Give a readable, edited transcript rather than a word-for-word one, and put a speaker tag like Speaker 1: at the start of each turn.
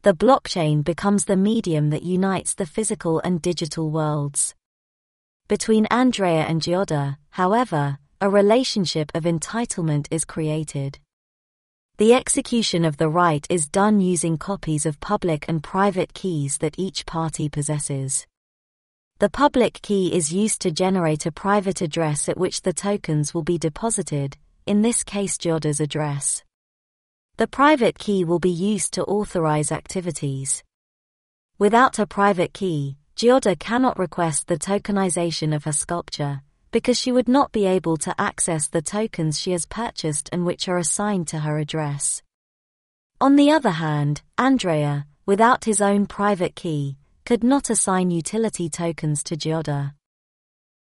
Speaker 1: The blockchain becomes the medium that unites the physical and digital worlds. Between Andrea and Gioda, however, a relationship of entitlement is created. The execution of the right is done using copies of public and private keys that each party possesses. The public key is used to generate a private address at which the tokens will be deposited, in this case Gioda's address. The private key will be used to authorize activities. Without a private key, Gioda cannot request the tokenization of her sculpture, because she would not be able to access the tokens she has purchased and which are assigned to her address. On the other hand, Andrea, without his own private key, could not assign utility tokens to Gioda.